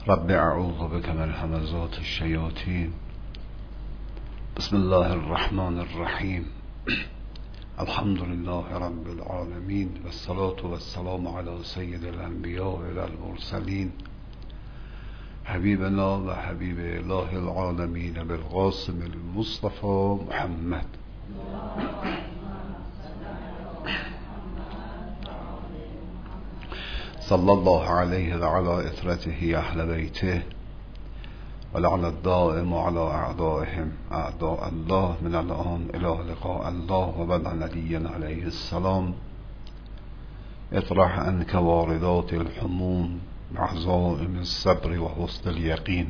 رب اعوذ بك من همزات الشیاطین. بسم الله الرحمن الرحیم. الحمد لله رب العالمین والصلاة والسلام على سید الانبیاء والمرسلین حبیبنا و حبیب اله العالمین بالقاسم المصطفى محمد. صلى الله عليه وعلى اثرته اهل بیته ولعن الدائم على اعدائهم اعداء الله من الان الى لقاء الله وبعد نبي عليه السلام. اطرح عنك واردات الحموم بعزائم الصبر وحسن اليقين.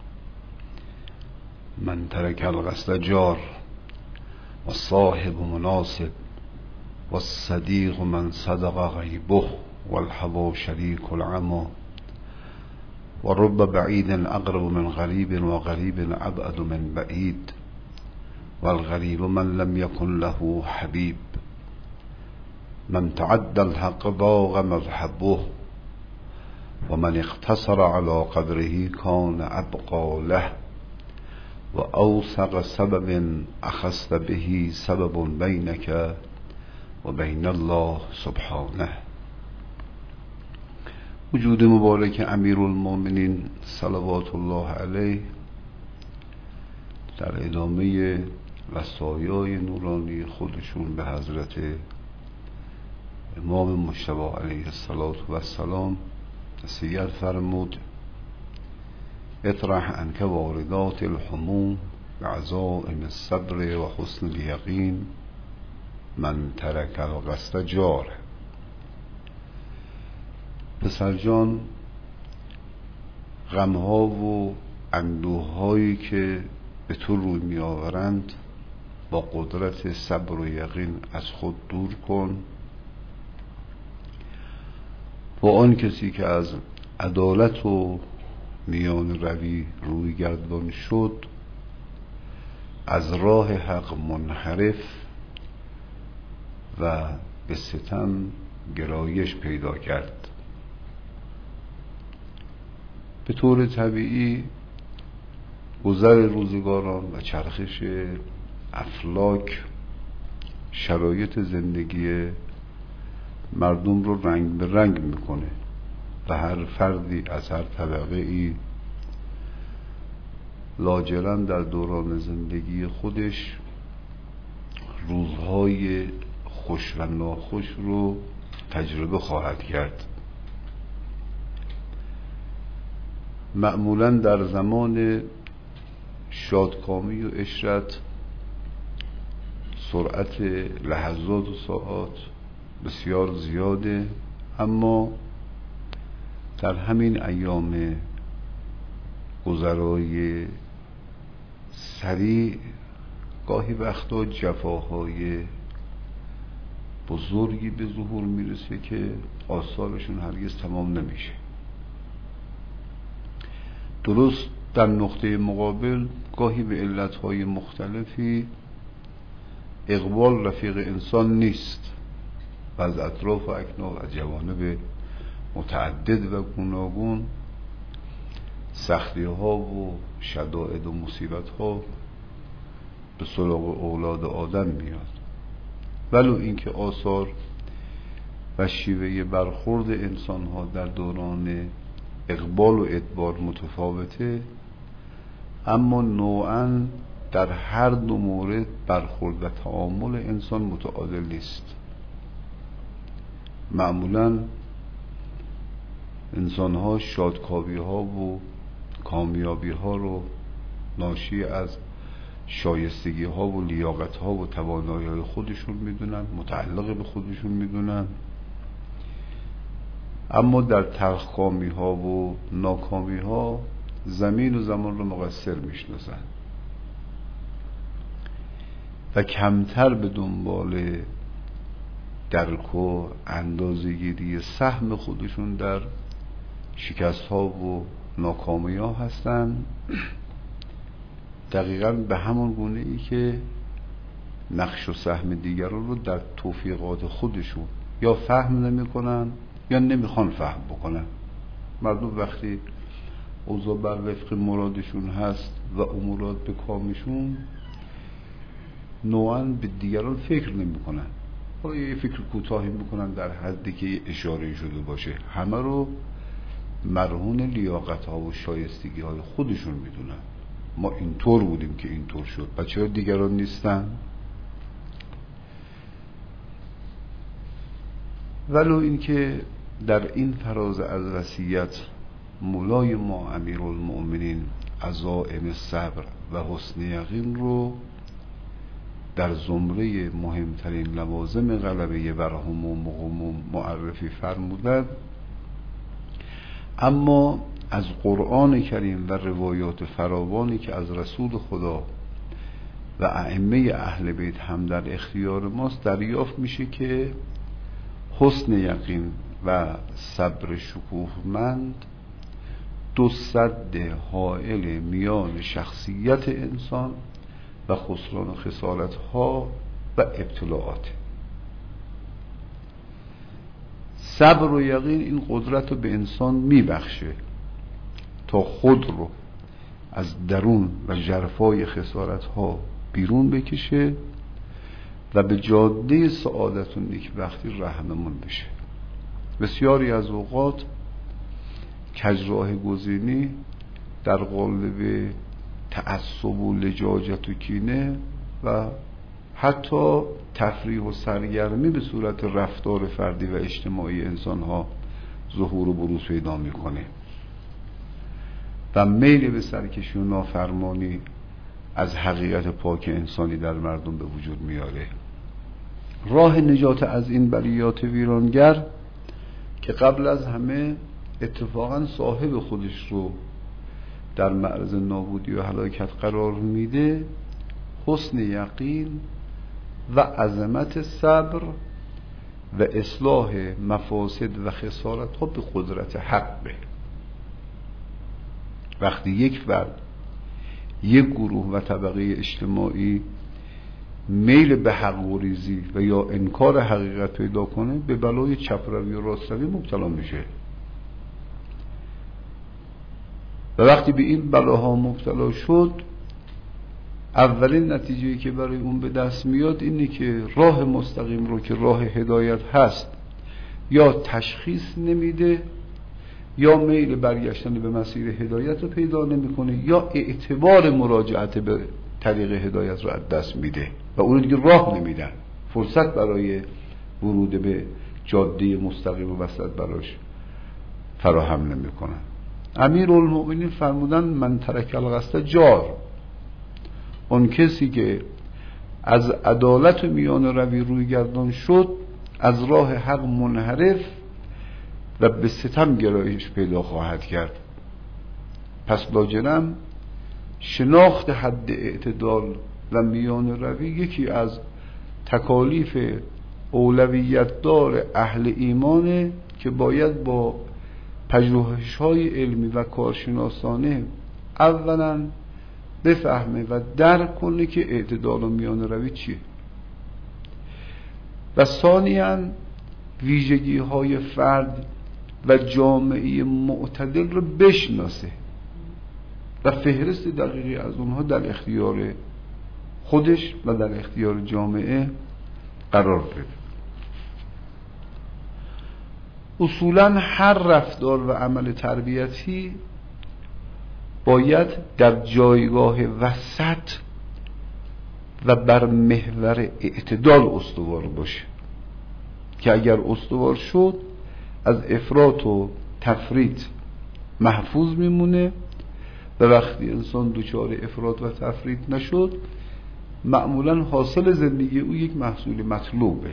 من ترك القصد جار والصاحب مناسب والصديق من صدق غيبه والهوى شريك العمى ورب بعيد أقرب من غريب وغريب أبعد من بعيد والغريب من لم يكن له حبيب. من تعدى الحق ضاق مذهبه ومن اقتصر على قدره كان أبقى له وأوثق سبب أخذت به سبب بينك وبين الله سبحانه. وجود مبارک امیرالمومنین صلوات الله علیه در ادامه وصایای نورانی خودشون به حضرت امام مجتبی علیه السلام نصیحت فرمود: اطرح عنک واردات الحموم بعزائم الصبر و حسن الیقین من ترک القصد جار. پسر جان، غمها و اندوهایی که به تو روی می آورند با قدرت صبر و یقین از خود دور کن. و آن کسی که از عدالت و میان روی روی گردان شد، از راه حق منحرف و به ستم گرایش پیدا کرد. به طور طبیعی گذر روزگاران و چرخش افلاک شرایط زندگی مردم رو رنگ به رنگ میکنه و هر فردی از هر طبقه ای لاجرم در دوران زندگی خودش روزهای خوش و ناخوش رو تجربه خواهد کرد. معمولا در زمان شادکامی و عشرت سرعت لحظات و ساعات بسیار زیاده، اما در همین ایام گذرای سریع گاهی وقتا جفاهای بزرگی به ظهور میرسه که آثارشون هرگز تمام نمیشه. درست در نقطه مقابل گاهی به علتهای مختلفی اقبال رفیق انسان نیست و از اطراف و اکناف از جوانب متعدد و گوناگون سختی ها و شدائد و مصیبت ها به سراغ اولاد آدم میاد، ولو اینکه آثار و شیوه برخورد انسان ها در دوران اقبال و ادبار متفاوته، اما نوعاً در هر دو مورد برخورد و تعامل انسان متعادل نیست. معمولاً انسان ها شادکامی ها و کامیابی ها رو ناشی از شایستگی ها و لیاقت ها و توانایی های خودشون میدونن، متعلق به خودشون میدونن، اما در تلخکامی ها و ناکامی ها زمین و زمان رو مقصر میشناسن و کمتر به دنبال درک و اندازه‌گیری سهم خودشون در شکست ها و ناکامی ها هستن، دقیقاً به همون گونه ای که نقش و سهم دیگران رو در توفیقات خودشون یا فهم نمی کنن یا نمیخوان فهم بکنن. مردم وقتی اوضاع بر وفق مرادشون هست و امورات به کامشون، نوعاً به دیگران فکر نمی کنن. حالا یه فکر کوتاهی میکنن در حدی که یه اشاره شده باشه، همه رو مرهون لیاقت ها و شایستگی های خودشون میدونن. ما اینطور بودیم که اینطور شد، و چرا دیگران نیستن؟ ولو اینکه در این فراز از وصیت مولای ما امیرالمؤمنین عزائم صبر و حسن یقین رو در زمره مهمترین لوازم غلبه بر هموم و غموم معرفی فرمودند، اما از قرآن کریم و روایات فراوانی که از رسول خدا و ائمه اهل بیت هم در اختیار ماست دریافت میشه که حسن یقین و صبر شکوهمند دو سد حائل میان شخصیت انسان و خسران خسارت‌ها و ابتلاعات. صبر و یقین این قدرت رو به انسان میبخشه تا خود رو از درون و ژرفای خسارت‌ها بیرون بکشه و به جاده سعادت و نیکبختی راهنمون بشه. بسیاری از اوقات کجراه گزینی در قالب تعصب و لجاجت و کینه و حتی تفریح و سرگرمی به صورت رفتار فردی و اجتماعی انسان‌ها ظهور و بروز پیدا می‌کنه و میل به سرکشی و نافرمانی از حقیقت پاک انسانی در مردم به وجود میاره. راه نجات از این بلیات ویرانگر که قبل از همه اتفاقا صاحب خودش رو در معرض نابودی و هلاکت قرار میده، حسن یقین و عظمت صبر و اصلاح مفاسد و خسارت ها به قدرت حقه. وقتی یک فرد، یک گروه و طبقه اجتماعی میل به حق گریزی و یا انکار حقیقت پیدا کنه، به بلای چپروی و راستروی مبتلا میشه و وقتی به این بلاها مبتلا شد، اولین نتیجه‌ای که برای اون به دست میاد اینه که راه مستقیم رو که راه هدایت هست یا تشخیص نمیده، یا میل برگشتن به مسیر هدایت رو پیدا نمیکنه، یا اعتبار مراجعت به طریق هدایت رو از دست میده و اون دیگه راه نمیدن، فرصت برای ورود به جاده مستقیم و وسط براش فراهم نمیکنن. امیرالمؤمنین فرمودن من ترک القصد جار، اون کسی که از عدالت و میان روی روی گردان شد از راه حق منحرف و به ستم گرایش پیدا خواهد کرد. پس لاجرم شناخت حد اعتدال و میان روی یکی از تکالیف اولویت دار اهل ایمانه که باید با پژوهش‌های علمی و کارشناسانه اولا بفهمه و درک کنه که اعتدال و میان روی چیه و ثانیاً ویژگی‌های فرد و جامعه معتدل رو بشناسه و فهرست دقیقی از اونها در اختیار خودش و در اختیار جامعه قرار بده. اصولاً هر رفتار و عمل تربیتی باید در جایگاه وسط و بر محور اعتدال استوار باشه که اگر استوار شد از افراط و تفریط محفوظ میمونه و وقتی انسان دچار افراط و تفریط نشد معمولا حاصل زندگی او یک محصول مطلوبه.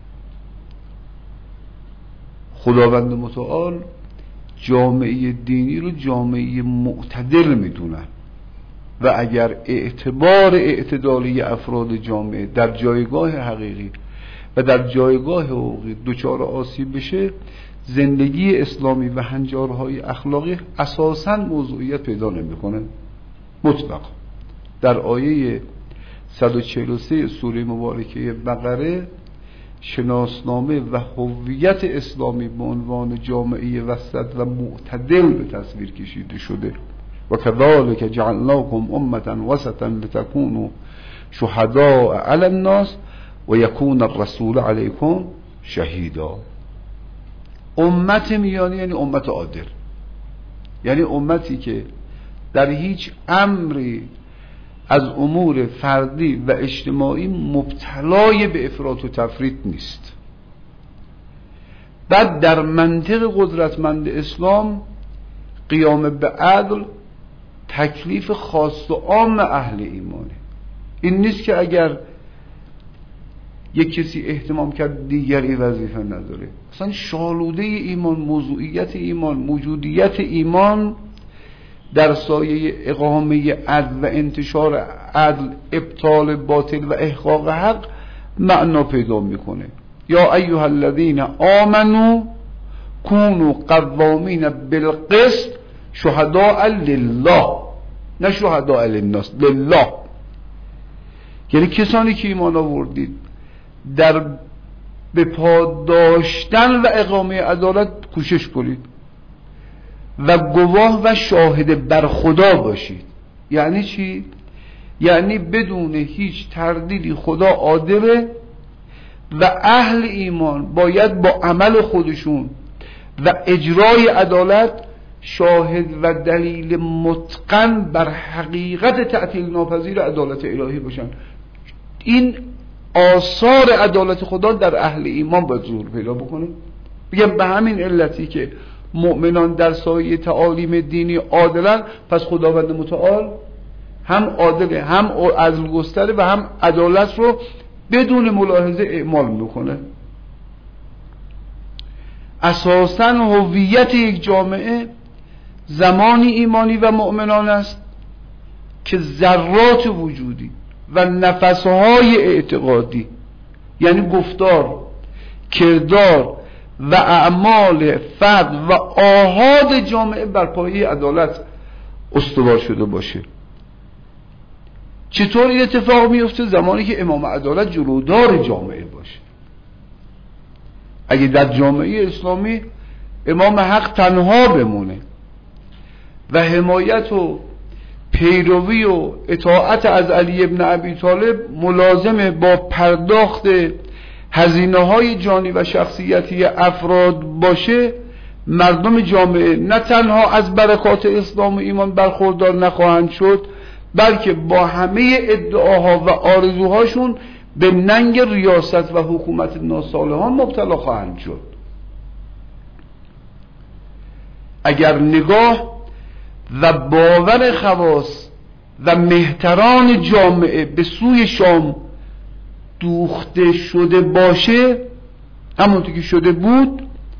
خداوند متعال جامعه دینی رو جامعه معتدل میدونن و اگر اعتبار اعتدالی افراد جامعه در جایگاه حقیقی و در جایگاه حقوقی دچار آسیب بشه، زندگی اسلامی و هنجارهای اخلاقی اساساً موضوعیت پیدا نمیکنه. مطلق در آیه 143 سوره مبارکه بقره شناسنامه و هویت اسلامی به عنوان جامعه وسط و معتدل به تصویر کشیده شده. و کذالک جعلناکم امة وسطا لتکونوا شهداء علی الناس و یکون الرسول علیکم شهیدا. امت میانی یعنی امت عادل، یعنی امتی که در هیچ امری از امور فردی و اجتماعی مبتلای به افراط و تفریط نیست. بعد در منطق قدرتمند اسلام قیام به عدل تکلیف خاص و عام اهل ایمانه. این نیست که اگر یک کسی اهتمام کرد دیگری وظیفه نداره. اصلا شالوده ایمان، موضوعیت ایمان، موجودیت ایمان در سایه اقامه عدل و انتشار عدل، ابطال باطل و احقاق حق معنا پیدا میکنه. یا ایها الذین آمنوا کونوا قوامین بالقسط شهداء لله، نه شهداء للناس، لله. یعنی کسانی که ایمان آوردید در به پا داشتن و اقامه عدالت کوشش کنید و گواه و شاهد بر خدا باشید. یعنی چی؟ یعنی بدون هیچ تردیدی خدا عادله و اهل ایمان باید با عمل خودشون و اجرای عدالت شاهد و دلیل متقن بر حقیقت تعطیل ناپذیر عدالت الهی باشن. این آثار عدالت خدا در اهل ایمان باید ظهور پیدا بکنه. بگم به همین علتی که مؤمنان در سایه تعالیم دینی عادلن، پس خداوند متعال هم عادله، هم عدل گستره و هم عدالت رو بدون ملاحظه اعمال میکنه. اساساً هویت یک جامعه زمانی ایمانی و مؤمنان است که ذرات وجودی و نفسهای اعتقادی، یعنی گفتار، کردار و اعمال فرد و آحاد جامعه بر پایه عدالت استوار شده باشه. چطور این اتفاق میفته؟ زمانی که امام عدالت جلودار جامعه باشه. اگه در جامعه اسلامی امام حق تنها بمونه و حمایت و پیروی و اطاعت از علی ابن ابی طالب ملازم با پرداخت هزینه‌های جانی و شخصیتی افراد باشه، مردم جامعه نه تنها از برکات اسلام و ایمان برخوردار نخواهند شد، بلکه با همه ادعاها و آرزوهاشون به ننگ ریاست و حکومت ناصالحان مبتلا خواهند شد. اگر نگاه و باور خواص و مهتران جامعه به سوی شام دوخته شده باشه، همونطور که شده بود،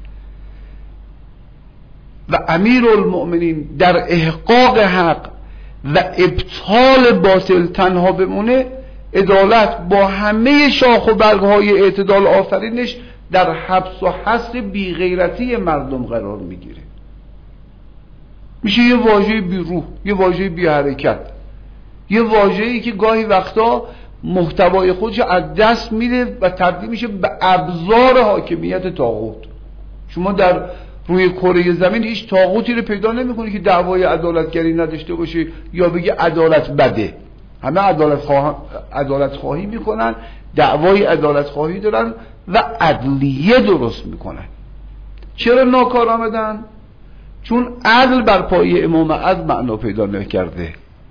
و امیرالمؤمنین در احقاق حق و ابطال باطل تنها بمونه، عدالت با همه شاخ و برگهای اعتدال آفرینش در حبس و حصر بیغیرتی مردم قرار میگیره. میشه یه واژه بی روح، یه واژه بی حرکت، یه واژه‌ای که گاهی وقتا محتوای خودش از دست میده و تبدیل میشه به ابزار حاکمیت طاغوت. شما در روی کره زمین هیچ طاغوتی رو پیدا نمی‌کنی که دعوای عدالتگری نداشته باشه یا بگه عدالت بده. همه عدالت خواهی میکنن، دعوای عدالت خواهی دارن و عدلیه درست میکنن. چرا ناکارآمدن؟ چون عدل بر پایه امام عدل معنا پیدا نکرده.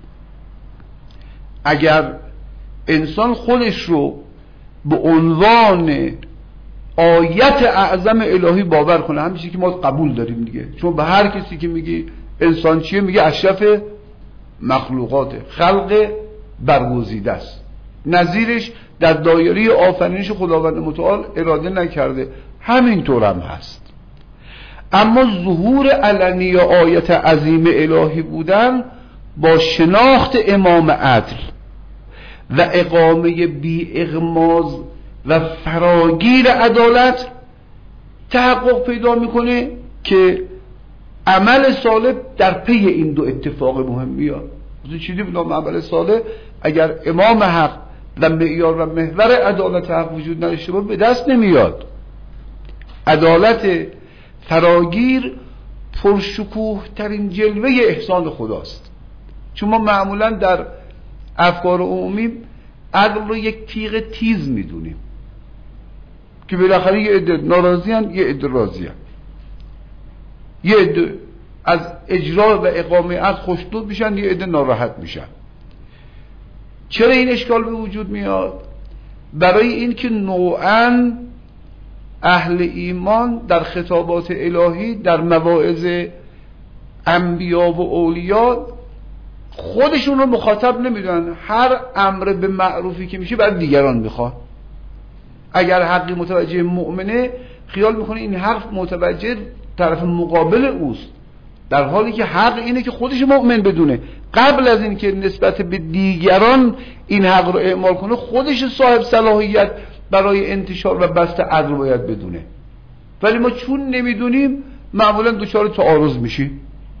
اگر انسان خودش رو به عنوان آیت اعظم الهی باور کنه، همین چیزی که ما قبول داریم دیگه، چون به هر کسی که میگی انسان چیه میگه اشرف مخلوقاته، خلق برگزیده است، نظیرش در دایره آفرینش خداوند متعال اراده نکرده، همینطور هم هست. اما ظهور علنی آیت عظیم الهی بودن با شناخت امام عدل و اقامه بی اغماض و فراگیر عدالت تحقق پیدا میکنه که عمل صالح در پی این دو اتفاق مهم میاد. چیزی به نام عمل صالح، اگر امام حق و معیار و محور عدالت حق وجود نداشته باشه به دست نمیاد. عدالت فراگیر پرشکوه ترین جلوه احسان خداست. چون ما معمولا در افکار عمومی عدل رو یک تیغ تیز میدونیم که بالاخره یه عده ناراضی‌اند، یه عده راضی‌اند، یه عده از اجرا و اقامه عدل خوشنود میشن، یه عده ناراحت میشن. چرا این اشکال به وجود میاد؟ برای این که نوعاً اهل ایمان در خطابات الهی، در مواعظ انبیا و اولیا خودشون رو مخاطب نمیدونن. هر امر به معروفی که میشه بعد دیگران میخواد. اگر حقی متوجه مؤمنه خیال میکنه این حق متوجه طرف مقابل اوست، در حالی که حق اینه که خودش مؤمن بدونه قبل از این که نسبت به دیگران این حق رو اعمال کنه خودش صاحب صلاحیت برای انتشار و بسط عدل رو باید بدونه. ولی ما چون نمیدونیم معمولا دچار تعارض میشیم.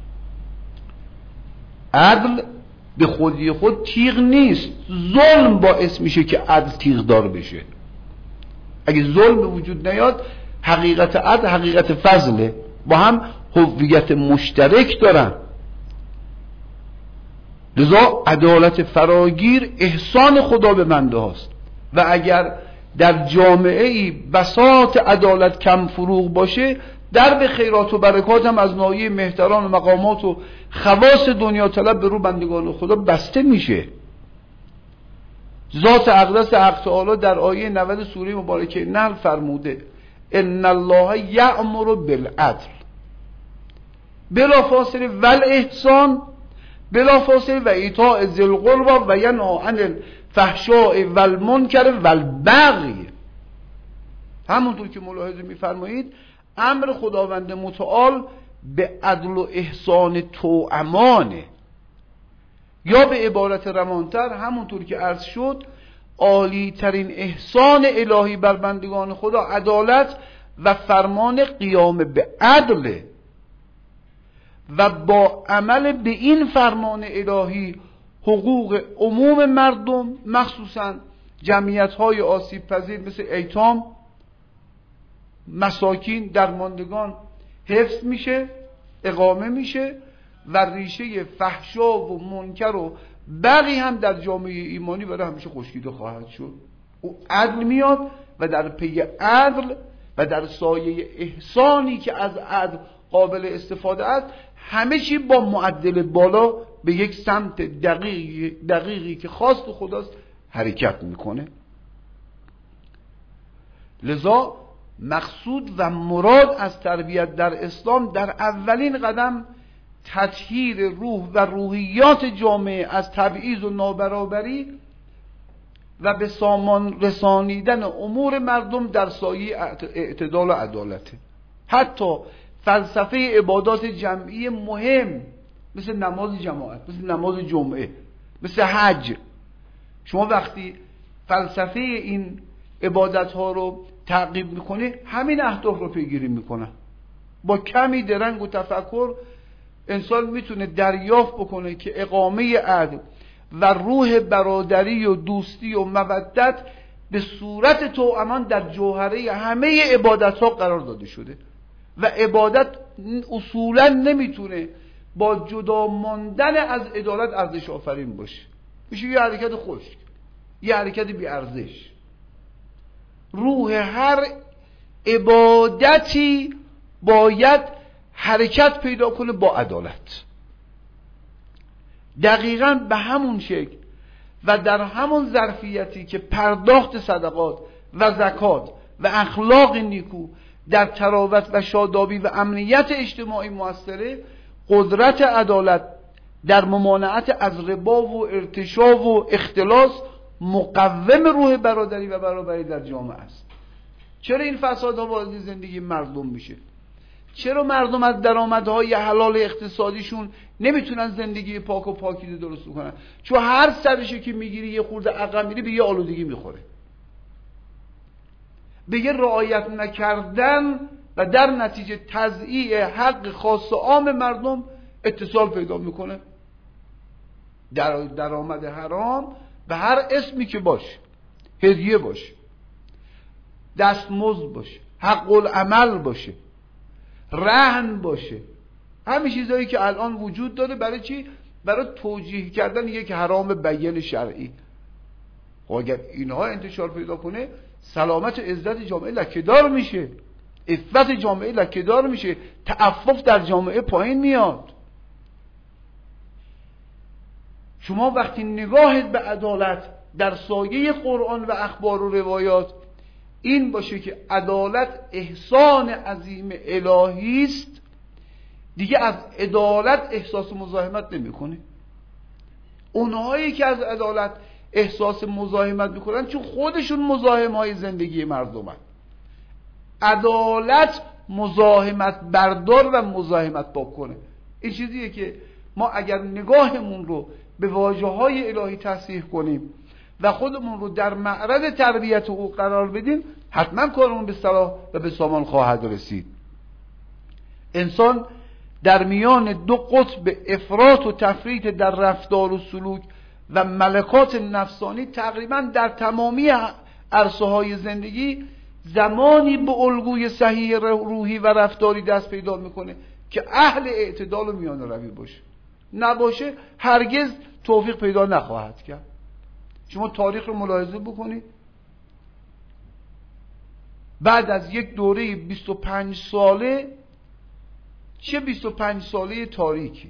عدل به خودی خود تیغ نیست، ظلم باعث میشه که عدل تیغ دار بشه. اگه ظلم به وجود نیاد حقیقت عدل حقیقت فضله، با هم هویت مشترک دارن. لذا عدالت فراگیر احسان خدا به بنده هاست و اگر در جامعه ای بساط عدالت کم فروغ باشه در به خیرات و برکات هم از ناحیه مهتران و مقامات و خواص دنیا طلب به رو بندگان خدا بسته میشه. ذات اقدس حق تعالی در آیه 90 سوره مبارکه نحل فرموده ان الله یأمر بالعدل بلا فاصله والاحسان بلا فاصله و ایتاء ذی القربی و ینهی عن الفحشاء والمنکر والبغی. همونطور که ملاحظه می‌فرمایید امر خداوند متعال به عدل و احسان توأمانه، یا به عبارت روانتر همونطور که عرض شد عالی ترین احسان الهی بر بندگان خدا عدالت و فرمان قیام به عدل و با عمل به این فرمان الهی حقوق عموم مردم مخصوصا جمعیت‌های آسیب پذیر مثل ایتام، مساکین، درماندگان حفظ میشه، اقامه میشه و ریشه فحشا و منکر و بقی هم در جامعه ایمانی برای همیشه خشکیده خواهد شد. او عدل میاد و در پی عدل و در سایه احسانی که از عدل قابل استفاده است همه چی با معدل بالا به یک سمت دقیقی که خواست خداست حرکت میکنه. لذا مقصود و مراد از تربیت در اسلام در اولین قدم تطهیر روح و روحیات جامعه از تبعیض و نابرابری و به سامان رسانیدن امور مردم در سایه اعتدال و عدالت. حتی فلسفه عبادات جمعی مهم مثل نماز جماعت، مثل نماز جمعه، مثل حج، شما وقتی فلسفه این عبادت ها رو تعقیب میکنه همین اهداف رو پیگیری میکنه. با کمی درنگ و تفکر انسان میتونه دریافت بکنه که اقامه عدل و روح برادری و دوستی و مودت به صورت توأمان در جوهره همه عبادت ها قرار داده شده و عبادت اصولا نمیتونه با جدا ماندن از عدالت ارزش آفرین باشه. میشه یه حرکت خشک، یه حرکت بی ارزش. روح هر عبادتی باید حرکت پیدا کنه با عدالت. دقیقاً به همون شکل و در همون ظرفیتی که پرداخت صدقات و زکات و اخلاق نیکو در تراوت و شادابی و امنیت اجتماعی موثره، قدرت عدالت در ممانعت از ربا و ارتشا و اختلاس مقوم روح برادری و برابری در جامعه است. چرا این فسادها وارد زندگی مردم میشه؟ چرا مردم از درآمدهای حلال اقتصادیشون نمیتونن زندگی پاک و پاکیزه درست کنن؟ چون هر سرشو که میگیری یه خورده عقب میری به یه آلودگی میخوره، به یه رعایت نکردن و در نتیجه تضییع حق خاص و عام مردم اتصال پیدا میکنه. درآمد حرام به هر اسمی که باشه، هدیه باشه، دستمزد باشه، حق العمل باشه، رهن باشه، همین چیزایی که الان وجود داره. برای چی؟ برای توجیه کردن یک حرام بیان شرعی. اگر اینها انتشار پیدا کنه، سلامت و عزت جامعه لکه‌دار میشه، عفت جامعه لکه‌دار میشه، تعفف در جامعه پایین میاد. شما وقتی نگاهت به عدالت در سایه قرآن و اخبار و روایات این باشه که عدالت احسان عظیم الهی است، دیگه از عدالت احساس مزاحمت نمیکنه. اونهایی که از عدالت احساس مزاحمت میکنن چون خودشون مزاحم های زندگی مردمن. عدالت مزاحمت بردار و مزاحمت پاک کنه. این چیزیه که ما اگر نگاهمون رو به واژه های الهی تصحیح کنیم و خودمون رو در معرض تربیت او قرار بدیم، حتما کارمون به صلاح و به سامان خواهد رسید. انسان در میان دو قطب افراط و تفریط در رفتار و سلوک و ملکات نفسانی تقریبا در تمامی عرصه های زندگی زمانی به الگوی صحیح روحی و رفتاری دست پیدا میکنه که اهل اعتدال و میان روی باشه. نباشه هرگز توفیق پیدا نخواهد کرد. شما تاریخ رو ملاحظه بکنید، بعد از یک دوره 25 ساله، چه 25 ساله تاریکی،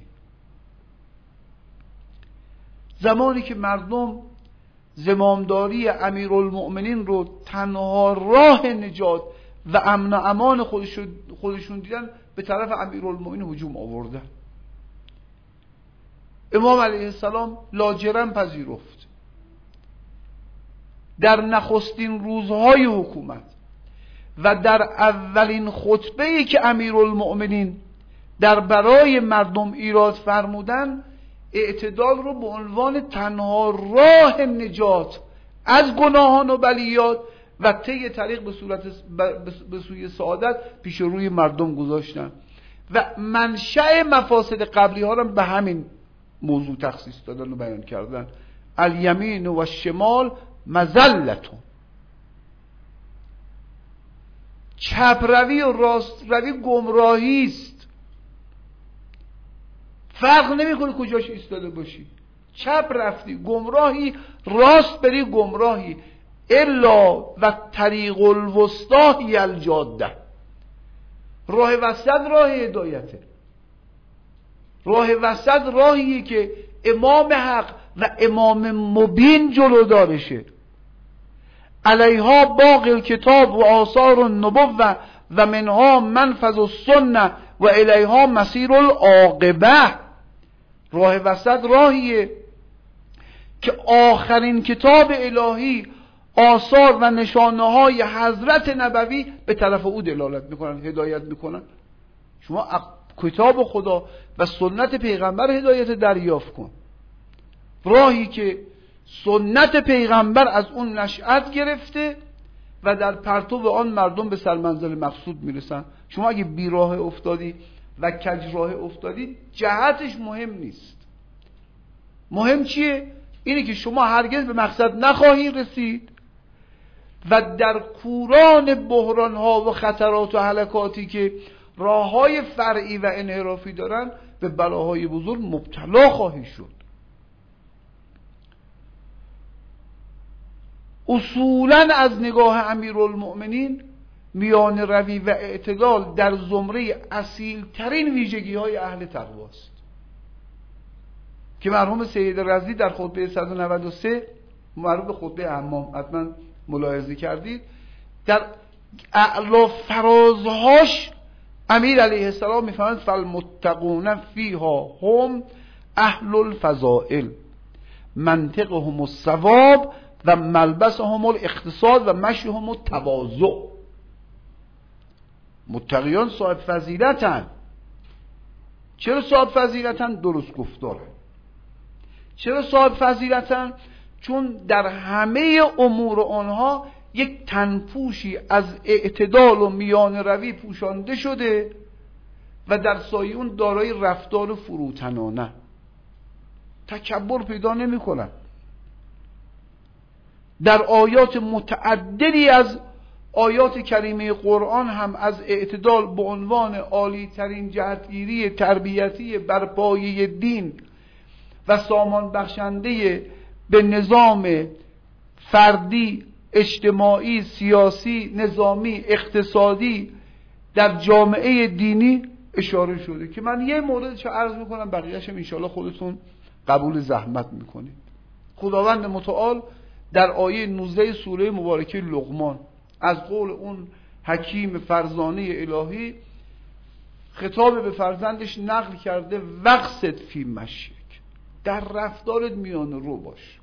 زمانی که مردم زمامداری امیرالمؤمنین رو تنها راه نجات و امن و امان خودشون دیدن، به طرف امیرالمؤمنین هجوم آوردن. امام علیه السلام لاجرم پذیرفت. در نخستین روزهای حکومت و در اولین خطبه‌ای که امیرالمؤمنین در برای مردم ایراد فرمودن، اعتدال رو به عنوان تنها راه نجات از گناهان و بلیات و طی طریق به سوی سعادت پیش روی مردم گذاشتن و منشأ مفاسد قبلی ها رو به همین موضوع تخصیص دادن و بیان کردن. الیمین و الشمال مذلتون. چپ روی و راست روی گمراهی است. فرق نمیکنه کجاش ایستاده باشی. چپ رفتی گمراهی، راست بری گمراهی. الا و طریق الوسطی هی الجاده. راه وسط راه هدایته. راه وسط راهیه که امام حق و امام مبین جلو دارشه. علیها باقی الکتاب و آثار النبوة و منها منفذ السنه و الیها مسیر العاقبه. راه وسط راهیه که آخرین کتاب الهی، آثار و نشانه های حضرت نبوی به طرف او دلالت میکنن، هدایت میکنن. شما کتاب خدا و سنت پیغمبر هدایت دریافت کن. راهی که سنت پیغمبر از اون نشأت گرفته و در پرتو آن مردم به سرمنزل مقصود میرسن. شما اگه بیراه افتادی و کجراه افتادی، جهتش مهم نیست. مهم چیه؟ اینه که شما هرگز به مقصد نخواهی رسید و در کوران بحران ها و خطرات و هلکاتی که راه های فرعی و انحرافی دارن به بلاهای بزرگ مبتلا خواهی شد. اصولاً از نگاه امیرالمؤمنین میان روی و اعتدال در زمره اصیل ترین ویژگی های اهل تقواست که مرحوم سید رضی در خطبه 193 معروف به خطبه حمام حتما ملاحظه کردید، در اعلی فرازهاش امیر علیه السلام میفهمند فالمتقون فیها هم اهل الفضائل منطقهم الصواب و ملبسهم الاقتصاد و مشیهم التواضع. متقیان صاحب فضیلتن. چرا صاحب فضیلتن؟ درست گفتارن. چرا صاحب فضیلتن؟ چون در همه امور آنها یک تنپوشی از اعتدال و میان روی پوشانده شده و در سایه اون دارای رفتار فروتنانه، تکبر پیدا نمی کنن. در آیات متعددی از آیات کریمه قرآن هم از اعتدال به عنوان عالی ترین جهتگیری تربیتی بر پایه دین و سامان بخشنده به نظام فردی، اجتماعی، سیاسی، نظامی، اقتصادی در جامعه دینی اشاره شده که من یه موردش عرض میکنم، بقیه‌اش ان شاءالله خودتون قبول زحمت میکنید. خداوند متعال در آیه 19 سوره مبارکه لقمان از قول اون حکیم فرزانه الهی خطاب به فرزندش نقل کرده: وقصد فی مشیک، در رفتارت میان رو باش.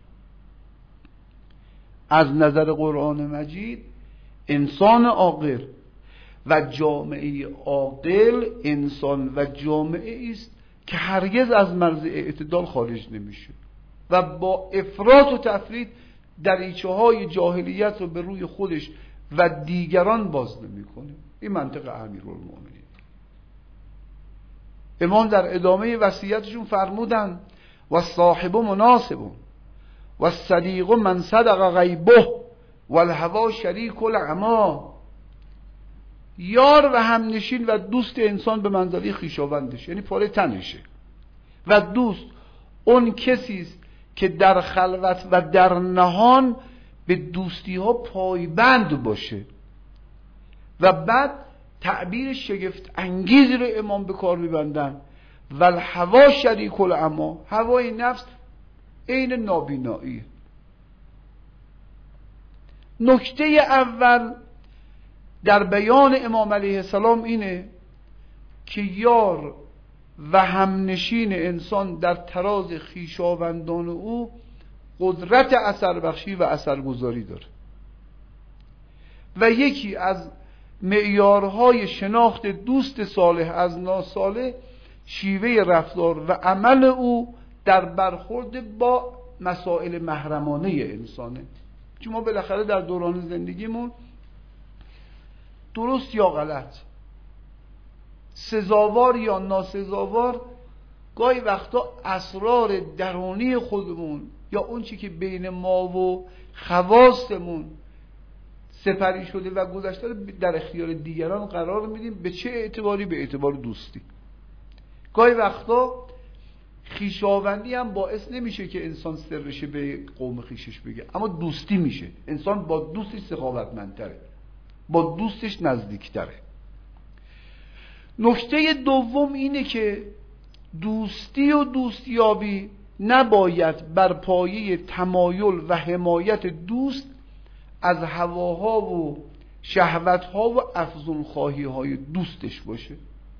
از نظر قرآن مجید انسان عاقل و جامعه عاقل انسان و جامعه است که هرگز از مرز اعتدال خارج نمیشه و با افراط و تفرید دریچه های جاهلیت رو به روی خودش و دیگران باز نمیکنه. این منطق امیرالمومنین. امام در ادامه وصیتشون فرمودن: و صاحب مناسب و صدیق من صدق غیبه و الهوی شریک العما. یار و همنشین و دوست انسان به منزله خویشاوندش، یعنی پاره تنشه، و دوست اون کسی است که در خلوت و در نهان به دوستی ها پایبند باشه. و بعد تعبیر شگفت انگیزی رو امام به کار میبندن: و الهوی شریک العما. هوای نفس عین نابینایی. نکته اول در بیان امام علیه السلام اینه که یار و همنشین انسان در تراز خویشاوندان او قدرت اثر بخشی و اثرگذاری داره و یکی از معیارهای شناخت دوست صالح از ناصالح شیوه رفتار و عمل او در برخورد با مسائل محرمانه انسانه. چون ما بالاخره در دوران زندگیمون درست یا غلط، سزاوار یا ناسزاوار، گاهی وقتا اسرار درونی خودمون یا اون چی که بین ما و خواستمون سپری شده و گذشته رو در اختیار دیگران قرار میدیم. به چه اعتباری؟ به اعتبار دوستی. گاهی وقتا خویشاوندی هم باعث نمیشه که انسان سرش به قوم خویشش بگه، اما دوستی میشه. انسان با دوستش سخاوتمندتره، با دوستش نزدیکتره. نکته دوم اینه که دوستی و دوستیابی نباید بر پایه تمایل و حمایت دوست از هواها و شهوتها و افزونخواهی های دوستش باشه،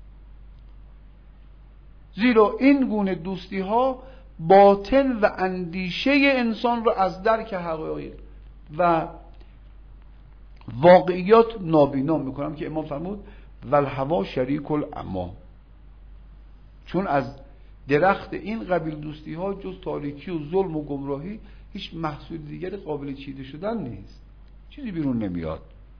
زیرا این گونه دوستی ها باطن و اندیشه انسان را از درک حقایق و واقعیات نابینا میکنم که امام فرمود و الهوی شریک العما. چون از درخت این قبیل دوستی ها جز تاریکی و ظلم و گمراهی هیچ محصول دیگر قابل چیده شدن نیست، چیزی بیرون نمیاد.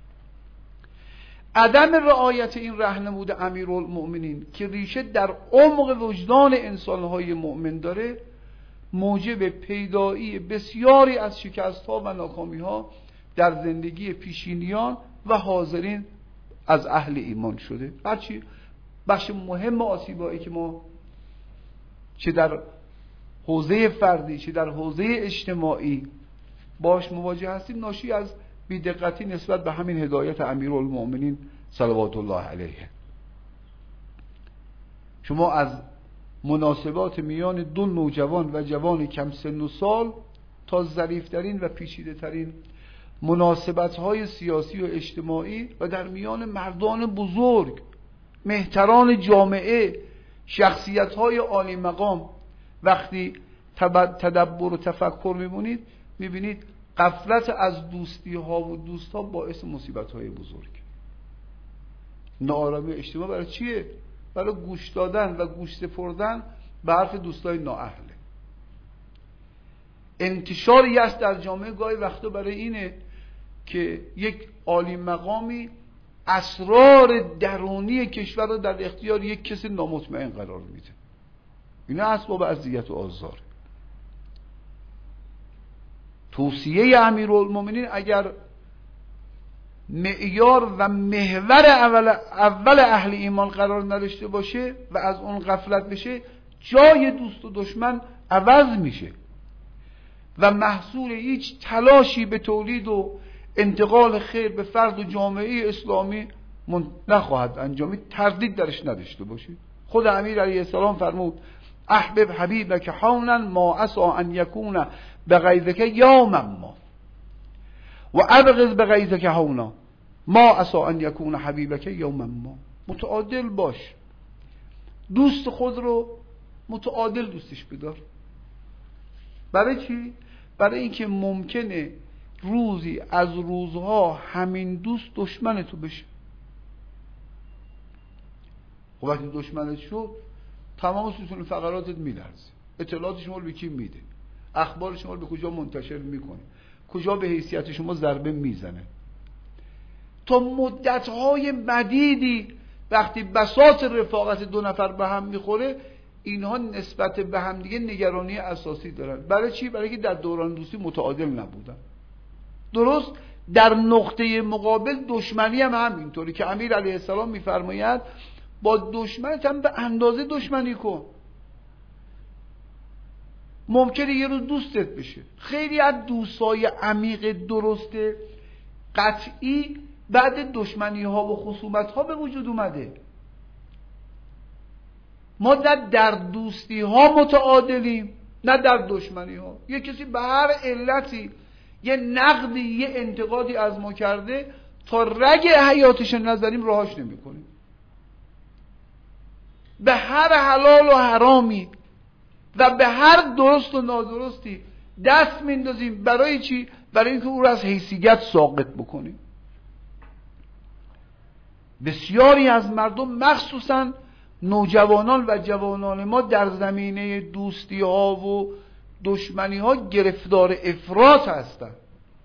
عدم رعایت این راهنمود امیرالمؤمنین که ریشه در عمق وجدان انسانهای مؤمن داره موجب پیدایی بسیاری از شکست‌ها و ناکامی‌ها در زندگی پیشینیان و حاضرین از اهل ایمان شده. هرچی بخش مهم آسیبایی که ما چه در حوزه فردی چه در حوزه اجتماعی باش مواجه هستیم ناشی از بی‌دقتی نسبت به همین هدایت امیرالمؤمنین صلوات الله علیه. شما از مناسبات میان دو نوجوان و جوان کم سن و سال تا ظریف‌ترین و پیچیده‌ترین مناسبت‌های سیاسی و اجتماعی و در میان مردان بزرگ، مهتران جامعه، شخصیت‌های عالی مقام، وقتی تدبر و تفکر می‌بینید غفلت از دوستی ها و دوست ها باعث مصیبت های بزرگ. ناآرامی اجتماع برای چیه؟ برای گوش دادن و گوش سپردن به حرف دوستای نااهله. انتشار یأس در جامعه گاهی وقتا برای اینه که یک عالی مقامی اسرار درونی کشور رو در اختیار یک کسی نامطمئن قرار میده. اینا اسباب اذیت و آزار. توصیه امیرالمومنین اگر معیار و محور اول اهل ایمان قرار نداشته باشه و از اون غفلت بشه، جای دوست و دشمن عوض میشه و محصول هیچ تلاشی به تولید و انتقال خیر به فرد و جامعه اسلامی نخواهد انجامید، تردید درش نداشته باشید. خود امیر علیه السلام فرمود احبب حبیبک حونا ما عسى ان یکون بغیظک یوما ما و ابغض بغیظک حونا ما عسى ان یکون حبیبک یوما ما. متعادل باش، دوست خود رو متعادل دوستش بدار. برای چی؟ برای اینکه ممکنه روزی از روزها همین دوست دشمن تو بشه. خب وقتی دشمنت شد تمام ستون فقراتت میلرزه، اطلاعات شما رو به کی میده، اخبار شما رو به کجا منتشر میکنه، کجا به حیثیت شما ضربه میزنه. تا مدتهای مدیدی وقتی بساط رفاقت دو نفر به هم میخوره، اینها نسبت به هم دیگه نگرانی اساسی دارن. برای چی؟ برای که در دوران دوستی متعادل نبودن. درست در نقطه مقابل دشمنی هم همینطوری که امیر علیه السلام میفرماید با دشمنت هم به اندازه دشمنی کن. ممکنه یه روز دوستت بشه. خیلی از دوستای عمیق درست قطعی بعد دشمنی ها و خصومت ها به وجود اومده. ما در دوستی ها متعادلیم، نه در دشمنی ها. یه کسی به هر علتی یه نقدی یه انتقادی از ما کرده، تا رگ حیاتش نظریم راهاش نمی کنیم. به هر حلال و حرامی و به هر درست و نادرستی دست میندازیم. برای چی؟ برای اینکه او را از حیثیت ساقط بکنیم. بسیاری از مردم مخصوصاً نوجوانان و جوانان ما در زمینه دوستی ها و دشمنی ها گرفتار افراط هستند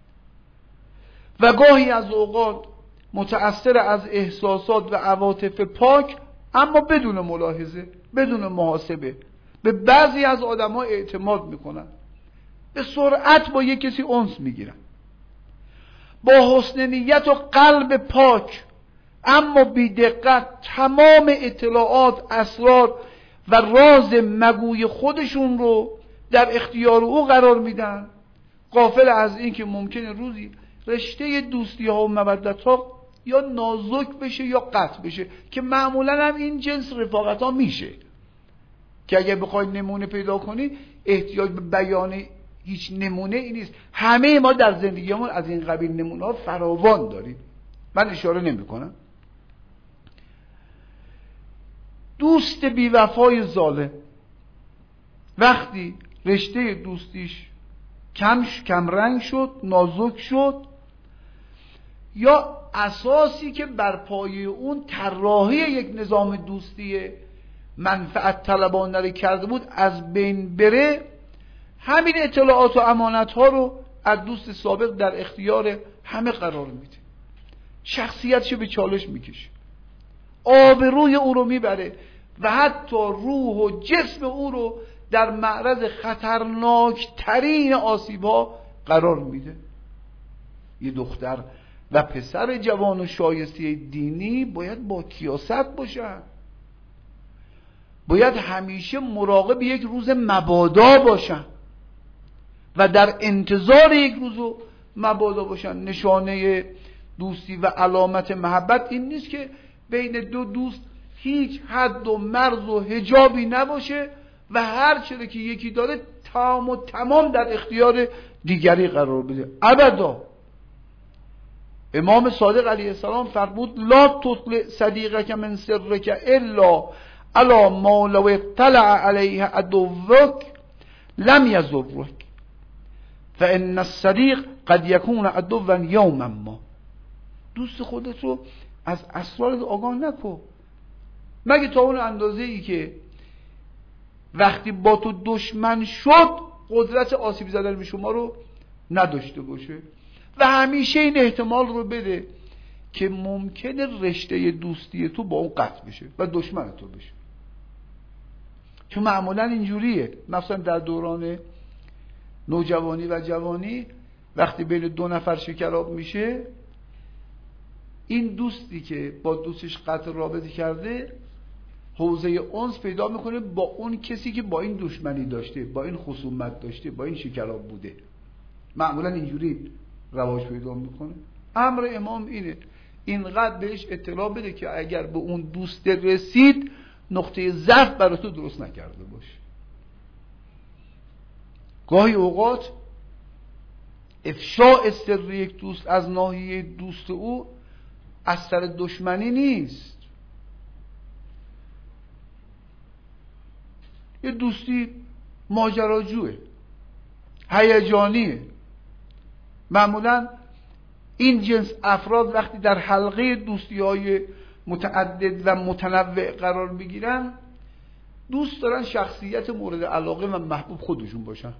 و گاهی از اوقات متأثر از احساسات و عواطف پاک، اما بدون ملاحظه، بدون محاسبه، به بعضی از آدم ها اعتماد میکنن، به سرعت با یک کسی انس میگیرن، با حسن نیت و قلب پاک اما بی دقت تمام اطلاعات، اسرار و راز مگوی خودشون رو در اختیار او قرار میدن، غافل از این که ممکنه روزی رشته دوستی ها و مودت ها یا نازک بشه یا قطع بشه، که معمولا هم این جنس رفاقت ها میشه که اگه بخوای نمونه پیدا کنی احتیاج به بیان هیچ نمونه ای نیست. همه ما در زندگیمون از این قبیل نمونه ها فراوان داریم، من اشاره نمی کنم. دوست بی وفای ظالم وقتی رشته دوستیش کم رنگ شد، نازک شد، یا اساسی که بر پایه اون طراحی یک نظام دوستی منفعت طلبانه رو کرده بود از بین بره، همین اطلاعات و امانت ها رو از دوست سابق در اختیار همه قرار میده، شخصیتشو به چالش میکشه، آبروی او رو میبره و حتی روح و جسم او رو در معرض خطرناک ترین آسیب ها قرار میده. یه دختر و پسر جوان و شایسته دینی باید با کیاست باشن، باید همیشه مراقب یک روز مبادا باشن و در انتظار یک روز مبادا باشن. نشانه دوستی و علامت محبت این نیست که بین دو دوست هیچ حد و مرز و حجابی نباشه و هر چیزی که یکی داره تمام در اختیار دیگری قرار بده. ابدا. امام صادق علیه السلام فرمود لا تطلع صدیقک من سرک الا علی ما لو اطلع علیه عدوک لم یضرک فان الصدیق قد یکون عدوا یوما ما. دوست خودت رو از اسرار آگاه نکن، مگه تا اون اندازه ای که وقتی با تو دشمن شد قدرت آسیب زدن به شما رو نداشته باشه. و همیشه این احتمال رو بده که ممکنه رشته دوستی تو با اون قطع بشه و دشمن تو بشه، چون معمولا اینجوریه، مثلا در دوران نوجوانی و جوانی وقتی بین دو نفر شکراب میشه، این دوستی که با دوستش قطع رابطه کرده حوزه انس پیدا میکنه با اون کسی که با این دشمنی داشته، با این خصومت داشته، با این شکراب بوده. معمولا اینجوری رواج پیدا میکنه. امر امام اینه، اینقدر بهش اطلاع بده که اگر به اون دوست رسید نقطه ضعف برای تو درست نکرده باشه. گاهی اوقات افشاء سر یک دوست از ناحیه دوست او از سر دشمنی نیست. یه دوستی ماجراجوه، هیجانیه. معمولا این جنس افراد وقتی در حلقه دوستی‌های متعدد و متنوع قرار بگیرن، دوست دارن شخصیت مورد علاقه و محبوب خودشون باشن.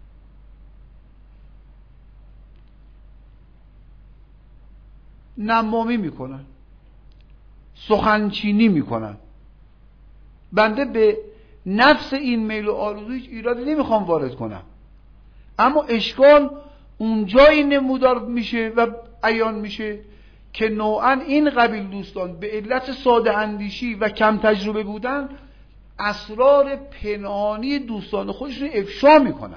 نمامی میکنن، سخنچینی میکنن. بنده به نفس این میل و آرزو هیچ ایرادی نمیخوام وارد کنم، اما اشکال اونجایی نمودار میشه و عیان میشه که نوعا این قبیل دوستان به علت ساده اندیشی و کم تجربه بودن اسرار پنهانی دوستان خودشون افشا میکنن.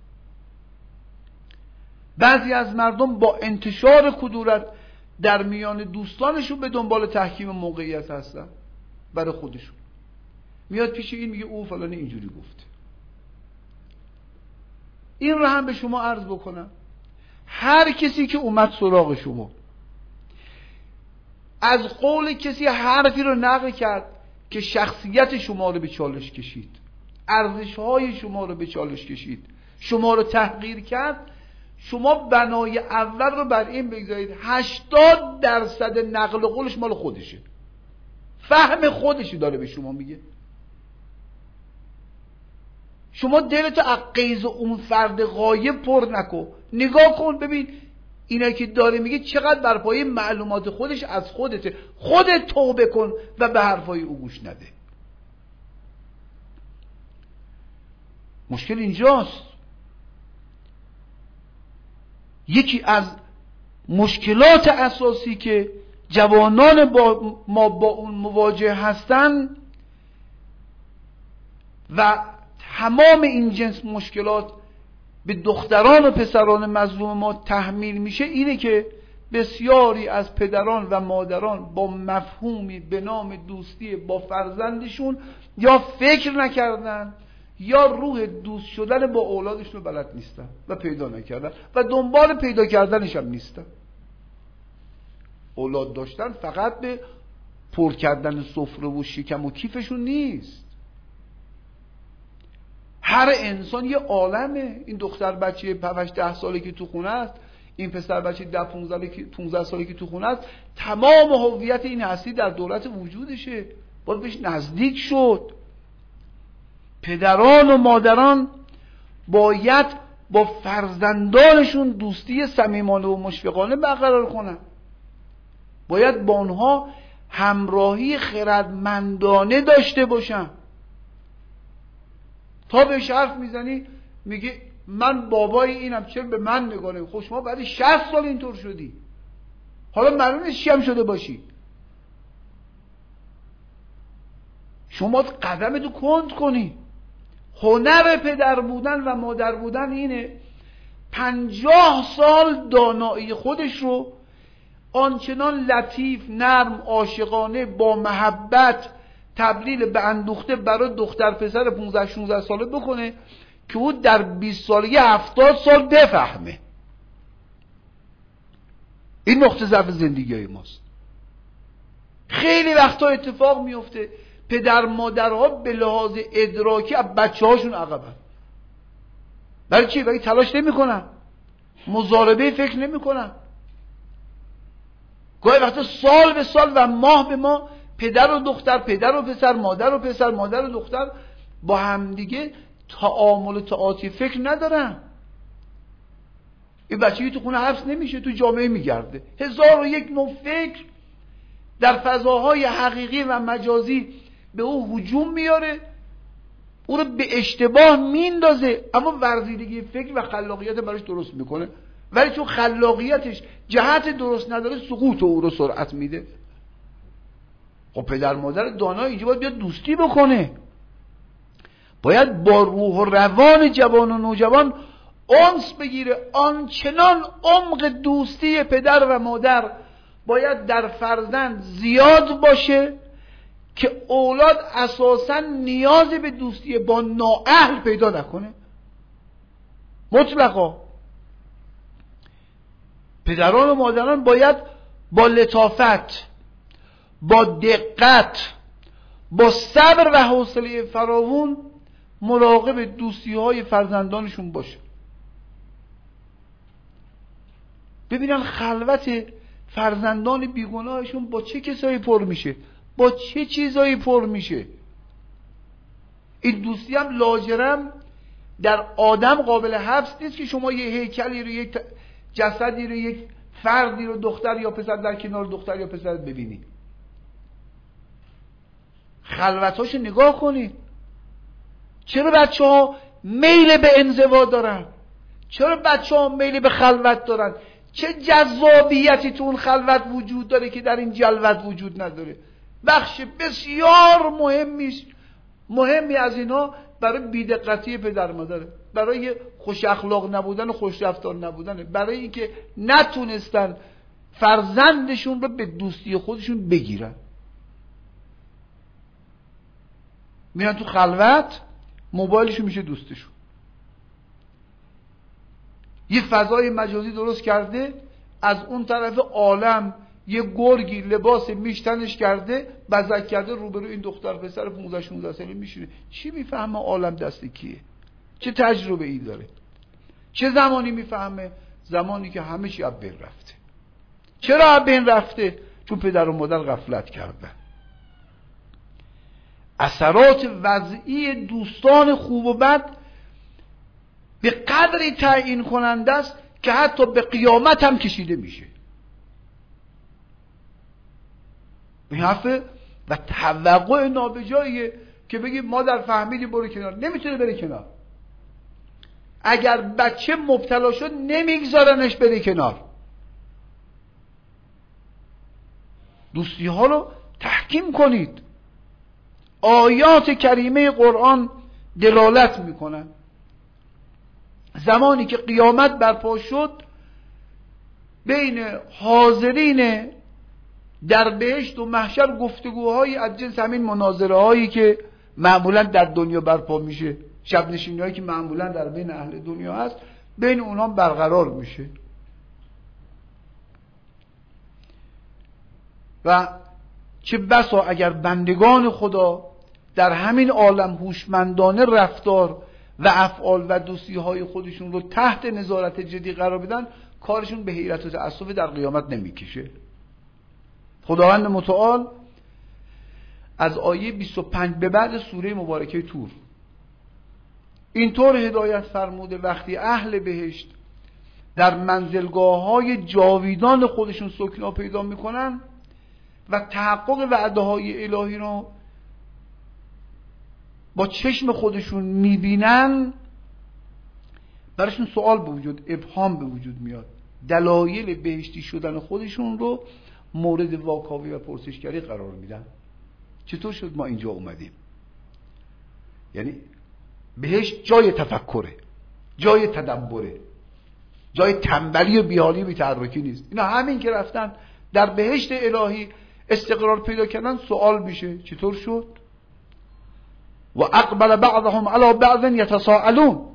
بعضی از مردم با انتشار کدورت در میان دوستانشون به دنبال تحکیم موقعیت هستن برای خودشون. میاد پیش این میگه او فلان اینجوری گفته. این رو هم به شما عرض بکنم، هر کسی که اومد سراغ شما از قول کسی حرفی رو نقل کرد که شخصیت شما رو به چالش کشید، ارزش‌های شما رو به چالش کشید، شما رو تحقیر کرد، شما بنای اول رو بر این بگذارید 80% نقل قولش مال خودشه، فهم خودشی داره به شما میگه. شما دلتو از غیظ اون فرد غایب پر نکن، نگاه کن ببین اینا که داره میگه چقدر بر پایه معلومات خودش از خودته. خودت توبه کن و به حرفای او گوش نده. مشکل اینجاست. یکی از مشکلات اساسی که جوانان ما با اون مواجه هستن و تمام این جنس مشکلات به دختران و پسران مظلوم ما تحمیل میشه اینه که بسیاری از پدران و مادران با مفهومی به نام دوستی با فرزندشون یا فکر نکردن یا روح دوست شدن با اولادشون رو بلد نیستن و پیدا نکردن و دنبال پیدا کردنش هم نیستن. اولاد داشتن فقط به پر کردن سفره و شکم و کیفشون نیست. هر انسان یه عالمه. این دختر بچه 10 ساله که تو خونه است، این پسر بچه 15 ساله که تو خونه است، تمام هویت این هستی در دولت وجودشه، باید بهش نزدیک شد. پدران و مادران باید با فرزندانشون دوستی صمیمانه و مشفقانه برقرار کنن. باید با اونها همراهی خردمندانه داشته باشن. تا بهش حرف میزنی میگه من بابای اینم، چرا به من نگاه نمی؟ خوش ما بعد 60 سال اینطور شدی، حالا معلوم نیست چی هم شده باشی. شما قدمتو کند کنی. هنر پدر بودن و مادر بودن اینه 50 سال دانایی خودش رو آنچنان لطیف، نرم، عاشقانه، با محبت تبلیل به اندوخته برای دختر پسر 15-16 ساله بکنه که او در 20 سالگی 70 سال بفهمه. این نقطه ضعف زندگی ماست. خیلی وقتا اتفاق میفته پدر مادرها به لحاظ ادراکی از بچه هاشون عقبن. برای چی؟ برای تلاش نمی کنن، مضاربه فکر نمی کنن. گاهی وقتا سال به سال و ماه به ماه پدر و دختر، پدر و پسر، مادر و پسر، مادر و دختر با همدیگه تعامل و تعاطی فکر ندارن. این بچگی تو خونه حبس نمیشه، تو جامعه میگرده. 1001 نوع فکر در فضاهای حقیقی و مجازی به او هجوم میاره، او رو به اشتباه میندازه، اما ورزیدگی فکر و خلاقیت براش درست میکنه ولی چون خلاقیتش جهت درست نداره سقوط او رو سرعت میده. خب پدر مادر دانا اینجا باید بیاد دوستی بکنه، باید با روح و روان جوان و نوجوان انس بگیره. آنچنان عمق دوستی پدر و مادر باید در فرزند زیاد باشه که اولاد اساساً نیازی به دوستی با نااهل پیدا نکنه. مطلقا پدران و مادران باید با لطافت، با دقت، با صبر و حوصله فراوون مراقب دوستی های فرزندانشون باشه. ببینن خلوت فرزندان بیگناهشون با چه کسایی پر میشه، با چه چیزایی پر میشه. این دوستی هم لاجرم در آدم قابل حبس نیست که شما یه هیکلی رو، یک جسدی رو، یک فردی رو، دختر یا پسر در کنار دختر یا پسر ببینی. خلوتاشو نگاه کنید. چرا بچه ها میل به انزوا دارن؟ چرا بچه ها میل به خلوت دارن؟ چه جذابیتی تو اون خلوت وجود داره که در این جلوت وجود نداره؟ بخش بسیار مهمی از اینا برای بی‌دقتی پدر مادره، برای خوش اخلاق نبودن و خوش رفتار نبودن، برای اینکه نتونستن فرزندشون رو به دوستی خودشون بگیرن. میرن تو خلوت، موبایلشون میشه دوستشون. یه فضای مجازی درست کرده، از اون طرف عالم یه گرگی لباس میشتنش کرده، بزک کرده، روبرو این دختر پسر 15-16 ساله میشینه. چی میفهمه عالم دست کیه؟ چه تجربه ای داره؟ چه زمانی میفهمه؟ زمانی که همه چی از بین رفته. چرا از بین رفته؟ چون پدر و مادر غفلت کردن. اثرات وضعی دوستان خوب و بد به قدری تعیین کننده است که حتی به قیامت هم کشیده میشه. این حرفه و توقع نابجاییه که بگی مادر فهمیدی برو کنار. نمیتونه بره کنار. اگر بچه مبتلا شد نمیگذارنش بره کنار. دوستی ها رو تحکیم کنید. آیات کریمه قرآن دلالت میکنن زمانی که قیامت برپا شد بین حاضرین در بهشت و محشر گفتگوهایی از جنس همین مناظره هایی که معمولا در دنیا برپا میشه، شب نشینی هایی که معمولا در بین اهل دنیا هست، بین اونها برقرار میشه. و چه بسا اگر بندگان خدا در همین عالم هوشمندانه رفتار و افعال و دوستی های خودشون رو تحت نظارت جدی قرار بدن، کارشون به حیرت و تأسف در قیامت نمیکشه. خداوند متعال از آیه 25 به بعد سوره مبارکه طور اینطور هدایت فرموده: وقتی اهل بهشت در منزلگاه‌های جاویدان خودشون سکنا پیدا میکنن و تحقق وعده های الهی رو با چشم خودشون میبینن، براشون سوال به وجود، ابهام به وجود میاد. دلایل بهشتی شدن خودشون رو مورد واکاوی و پرسشگری قرار میدن. چطور شد ما اینجا اومدیم؟ یعنی بهشت جای تفکره، جای تدبره، جای تنبلی و بیحالی و بی‌تحرکی نیست. اینا همین که رفتن در بهشت الهی استقرار پیدا کردن، سوال میشه چطور شد؟ و اقبل بعضهم علی بعض یتساءلون.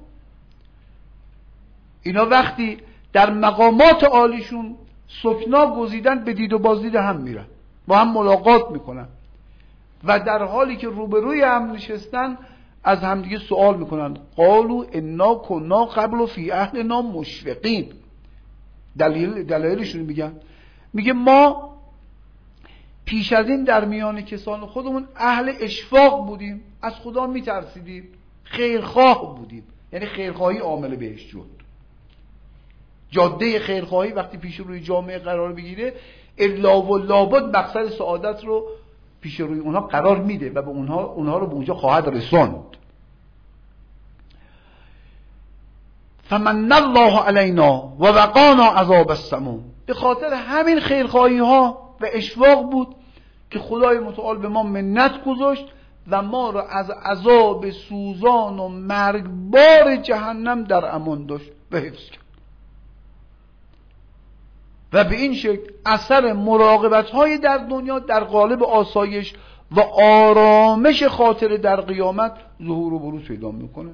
اینا وقتی در مقامات عالیشون سکنا گزیدن، به دید و بازدید هم میرن، با هم ملاقات میکنن و در حالی که روبروی هم نشستن از همدیگه سوال میکنن. قالوا انا کنا قبل فی اهلنا مشفقین. دلایلشون میگه ما پیش از این در میان کسان خودمون اهل اشفاق بودیم، از خدا میترسیدیم، خیرخواه بودیم. یعنی خیرخواهی عامل بهشت شد. جاده خیرخواهی وقتی پیش روی جامعه قرار بگیره، الا و لابد مقصد سعادت رو پیش روی اونها قرار میده و به اونها رو به اونجا خواهد رساند. فمن الله علینا و وقانا عذاب السموم. به خاطر همین خیرخواهی ها و اشواق بود که خدای متعال به ما منت گذاشت و ما را از عذاب سوزان و مرگبار جهنم در امان داشت و حفظ کرد. و به این شکل اثر مراقبت های در دنیا در قالب آسایش و آرامش خاطر در قیامت ظهور و بروز پیدا میکنه.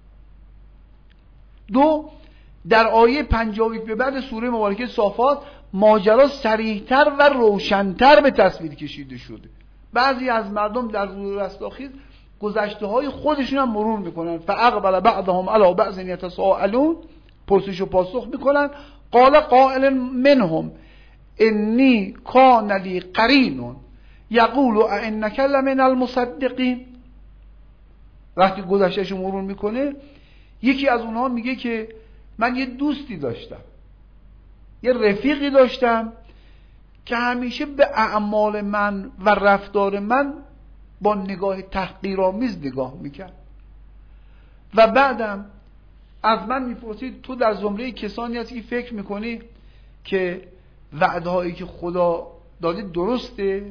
دو، در آیه 51 به بعد سوره مبارکه صافات ماجرا صریح‌تر و روشن‌تر به تصویر کشیده شده. بعضی از مردم در روز رستاخیز گذشته های خودشون هم مرور میکنن. فاقبل بعضهم علی بعض یتساءلون، پرسش و پاسخ میکنن. قال قائل منهم انی کان لی قرین یقول ائنک لمن المصدقین. وقتی گذشتهش مرور میکنه یکی از اونها میگه که من یه دوستی داشتم، یه رفیقی داشتم که همیشه به اعمال من و رفتار من با نگاه تحقیرآمیز نگاه میکرد و بعدم از من میپرسید تو در زمره کسانی هستی که فکر میکنی که وعدهایی که خدا داده درسته؟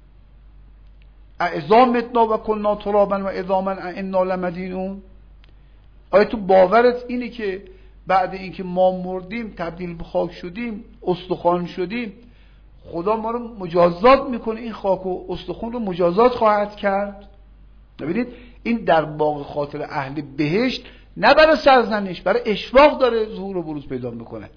اذا متنا و کنا ترابا و عظاما انا لمدینون. آیا تو باورت اینه که بعد اینکه ما مردیم تبدیل به خاک شدیم، استخوان شدیم، خدا ما رو مجازات میکنه، این خاک و استخوان رو مجازات خواهد کرد؟ ببینید این در باغ خاطر اهل بهشت نه برای سرزنش، برای اشواق داره ظهور و بروز پیدا میکنه.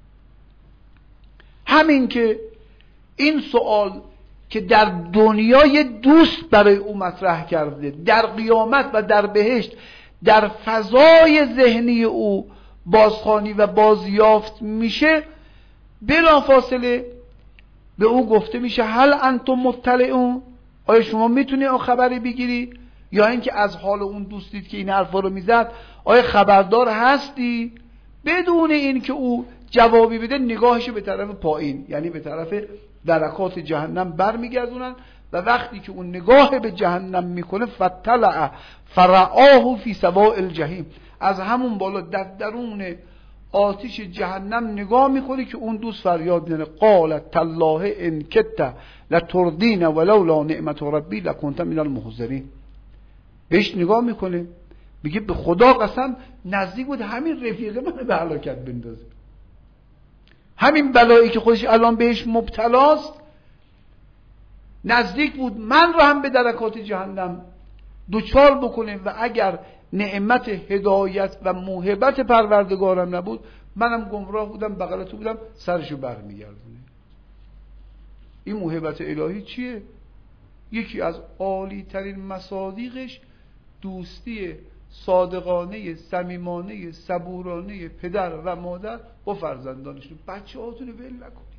همین که این سوال که در دنیا یه دوست برای او مطرح کرده، در قیامت و در بهشت در فضای ذهنی او بازخوانی و بازیافت میشه، بلافاصله به او گفته میشه هل انتم مطلعون، آیا شما میتونی اون خبری بگیری؟ یا اینکه از حال اون دوستید که این حرفا رو میزد آیا خبردار هستی؟ بدون این که او جوابی بده نگاهش به طرف پایین، یعنی به طرف درکات جهنم برمیگردونن و وقتی که اون نگاه به جهنم میکنه فطلع فرعاه فی سواء الجحیم، از همون بالا در درون آتش جهنم نگاه میکنه که اون دوست فریاد میزنه قالت تالله ان کدت لتردین ولولا نعمت ربی لکنت من المحضرین. بهش نگاه میکنه میگه به خدا قسم نزدیک بود همین رفیق من به هلاکت بندازه، همین بلایی که خودش الان بهش مبتلاست نزدیک بود من رو هم به درکات جهنم دوچار بکنه و اگر نعمت هدایت و موهبت پروردگارم نبود منم گمراه بودم، بغل تو بودم، سرشو برمیگردونه. این موهبت الهی چیه؟ یکی از عالی ترین مصادیقش دوستی صادقانه، صمیمانه، صبورانه پدر و مادر با فرزندانشون. بچه هاتون رو ول نکنید.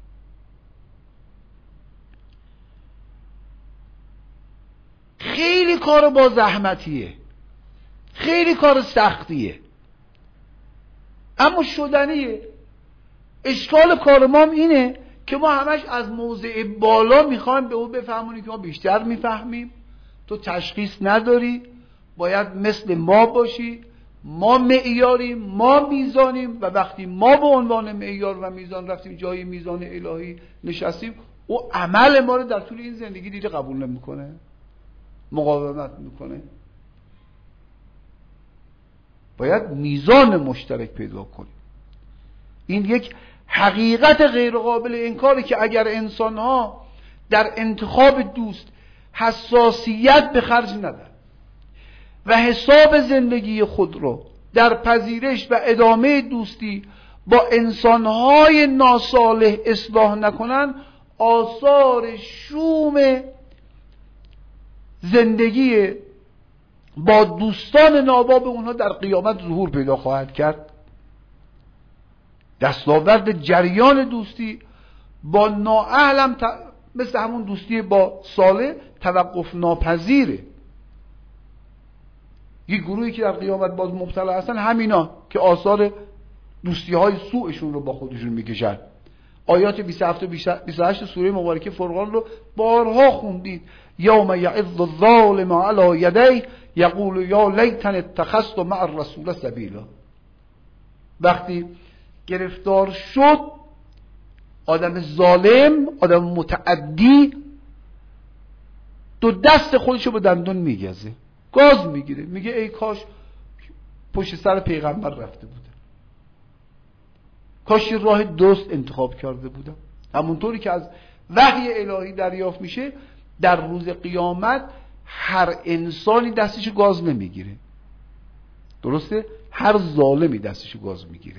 خیلی کار با زحمتیه، خیلی کار سختیه، اما شدنیه. اشکال کار ما اینه که ما همش از موضع بالا میخوایم به او بفهمونی که ما بیشتر میفهمیم، تو تشخیص نداری، باید مثل ما باشی، ما معیاریم، ما میزانیم و وقتی ما به عنوان معیار و میزان رفتیم جای میزان الهی نشستیم او عمل ما رو در طول این زندگی دیگه قبول نمیکنه، مقاومت میکنه. باید میزان مشترک پیدا کنیم. این یک حقیقت غیر قابل انکاری که اگر انسان‌ها در انتخاب دوست حساسیت به خرج ندن و حساب زندگی خود رو در پذیرش و ادامه دوستی با انسان‌های ناصالح اصلاح نکنن، آثار شوم زندگی با دوستان ناباب اونها در قیامت ظهور پیدا خواهد کرد. دستاورد جریان دوستی با نااهلم مثل همون دوستی با صالح توقف ناپذیره. یک گروهی که در قیامت باز مبتلا هستن همینا که آثار دوستی های سوءشون رو با خودشون میکشن. آیات 27 و 28 سوره مبارکه فرقان رو بارها خوندید. یوم یعض الظالم علی یدیه یقول یا لیتنی اتخذت مع الرسول سبیلا. وقتی گرفتار شد آدم ظالم، آدم متعدی، دو دست خودشو به دندون میگزه، گاز میگیره، میگه ای کاش پشت سر پیغمبر رفته بودم، کاش یه راه درست انتخاب کرده بودم. همونطوری که از وحی الهی دریافت میشه در روز قیامت هر انسانی دستش گاز نمیگیره، درسته؟ هر ظالمی دستش گاز میگیره.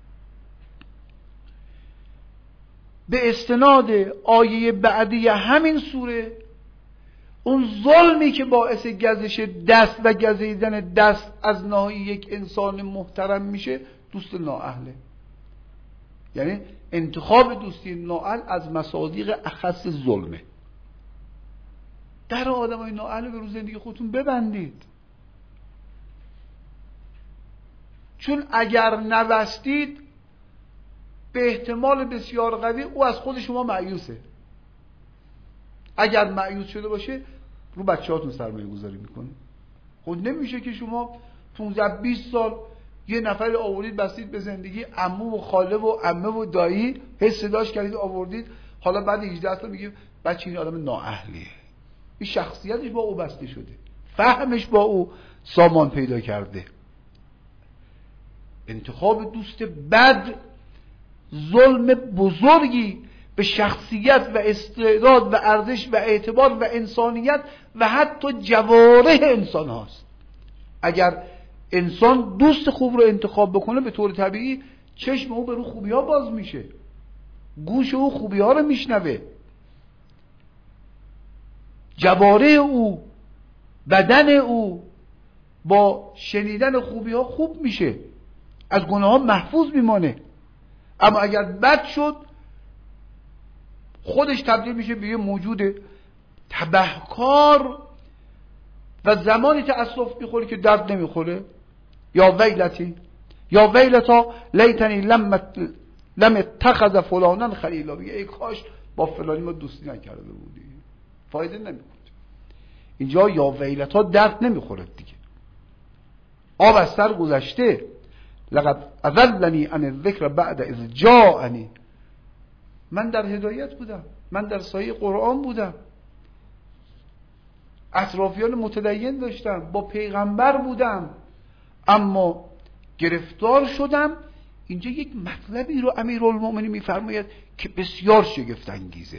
به استناد آیه بعدی همین سوره، اون ظلمی که باعث گزش دست و گزیدن دست از ناحیه یک انسان محترم میشه دوست نااهله. یعنی انتخاب دوستی نااهل از مصادیق اخص ظلمه. در آدمای نااهل به رو زندگی خودتون ببندید، چون اگر نبستید به احتمال بسیار قوی او از خود شما مایوسه. اگر مایوس شده باشه رو بچه‌هاتون سرمایه گذاری میکنه. خود نمیشه که شما 15-20 سال یه نفر آوردید بستید به زندگی، عمو و خاله و عمه و دایی، هی صداش کردید آوردید، حالا بعد 18 سال میگه بچه این آدم نااهلیه. این شخصیتش با او بسته شده، فهمش با او سامان پیدا کرده. انتخاب دوست بد ظلم بزرگی به شخصیت و استعداد و ارزش و اعتبار و انسانیت و حتی جوارح انسان هاست. اگر انسان دوست خوب رو انتخاب بکنه به طور طبیعی چشم او به رو خوبی ها باز میشه، گوش او خوبی ها رو میشنوه، جوارح او، بدن او با شنیدن خوبی ها خوب میشه، از گناه ها محفوظ میمانه. اما اگر بد شد خودش تبدیل میشه به یه موجود تبهکار و زمانی تأسف میخوره که درد نمیخوره. یا ویلتی یا ویلتا لیتنی لم اتخذ فلانا خلیلا، بگه ای کاش با فلانی ما دوستی نکرده بودی، فایده نمیکنه. اینجا یا ویلتا درد نمیخوره دیگه، آب از سر گذشته. لقد اضلنی عن الذکر بعد اذ جاءنی، من در هدایت بودم، من در سایه قرآن بودم، اطرافیان متدین داشتم، با پیغمبر بودم، اما گرفتار شدم. اینجا یک مطلبی رو امیرالمومنین میفرماید که بسیار شگفت انگیزه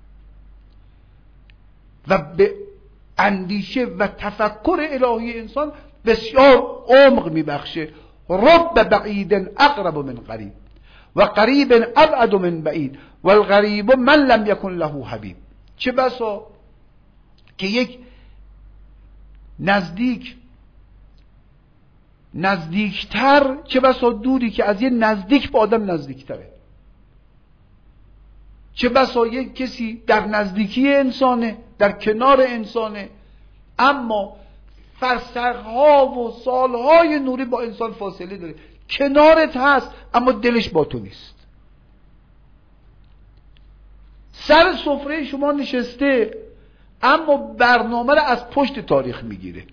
و به اندیشه و تفکر الهی انسان بسیار عمق میبخشه. رب بعید اقرب من قریب و قریب ابعد من بعید و الغریب من لم یکن له حبیب. چه بسا که یک نزدیکتر، چه بسا دوری که از یه نزدیک به آدم نزدیکتره. چه بسا یک کسی در نزدیکی انسانه، در کنار انسانه، اما فرسخها و سالهای نوری با انسان فاصله داره، کنارت هست اما دلش با تو نیست. سر سفره شما نشسته اما برنامه رو از پشت تاریخ میگیره.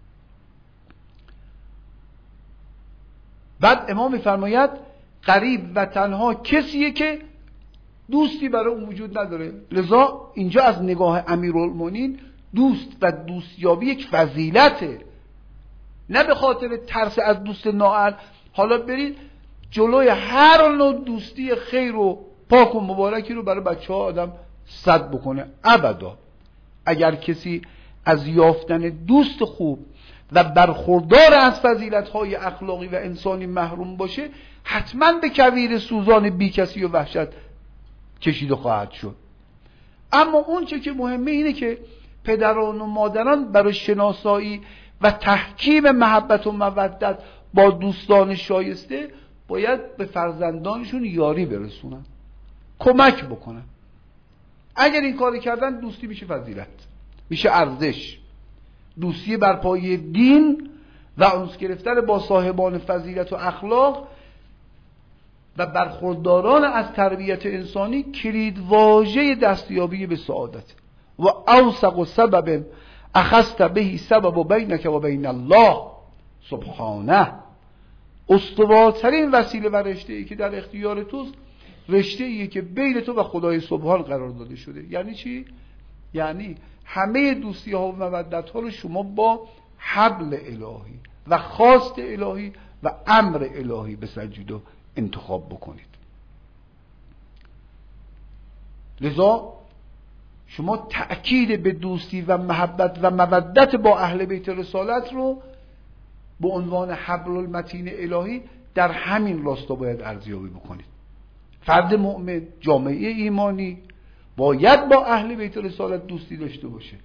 بعد امام میفرماید غریب و تنها کسیه که دوستی برای اون وجود نداره. لذا اینجا از نگاه امیرالمومنین دوست و دوستیابی یک فضیلته، نه به خاطر ترس از دوست نااهل. حالا برید جلوی هر نوع دوستی خیر و پاک و مبارکی رو برای بچه ها آدم سد بکنه، ابدا. اگر کسی از یافتن دوست خوب و برخوردار از فضیلت‌های اخلاقی و انسانی محروم باشه، حتما به کویر سوزان بیکسی و وحشت کشیده خواهد شد. اما اون چه که مهمه اینه که پدران و مادران برای شناسایی و تحکیم محبت و مودت با دوستان شایسته باید به فرزندانشون یاری برسونن، کمک بکنن. اگر این کاری کردن دوستی میشه فضیلت، میشه ارزش. دوستی بر پایه دین و انس گرفتن با صاحبان فضیلت و اخلاق و برخورداران از تربیت انسانی کلید واژه دستیابی به سعادت. و اوثق سبب اخذت به سبب بینک و بین الله سبحانه. استوارترین وسیله و رشته‌ای که در اختیار توست رشته‌ایه که بین تو و خدای سبحان قرار داده شده. یعنی چی؟ یعنی همه دوستی ها و مودت ها رو شما با حبل الهی و خواست الهی و امر الهی بسنجید و انتخاب بکنید. لذا شما تأکید به دوستی و محبت و مودت با اهل بیت رسالت رو به عنوان حبل المتین الهی در همین راستا باید ارزیابی بکنید. فرد مؤمن، جامعه ایمانی باید با اهل بیت رسالت دوستی داشته باشه.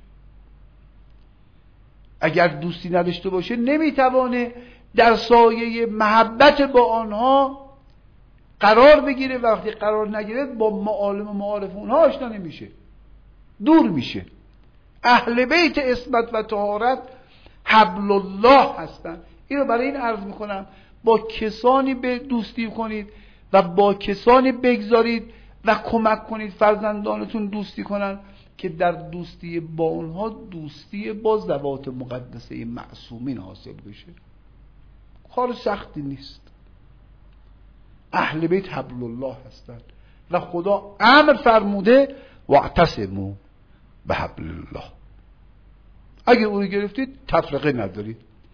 اگر دوستی نداشته باشه نمیتوانه در سایه محبت با آنها قرار بگیره. وقتی قرار نگیره با معالم و معارف اونها آشنا نمیشه، دور میشه. اهل بیت عصمت و طهارت حبل الله هستن. اینو برای این عرض میکنم با کسانی به دوستی کنید و با کسانی بگذارید و کمک کنید فرزندانتون دوستی کنن که در دوستی با اونها دوستی با ذوات مقدسه معصومین حاصل بشه. کار سختی نیست. اهل بیت حبل الله هستند و خدا امر فرموده واعتصموا بحبل الله. اگر اون رو گرفتید تفرقه ندارید.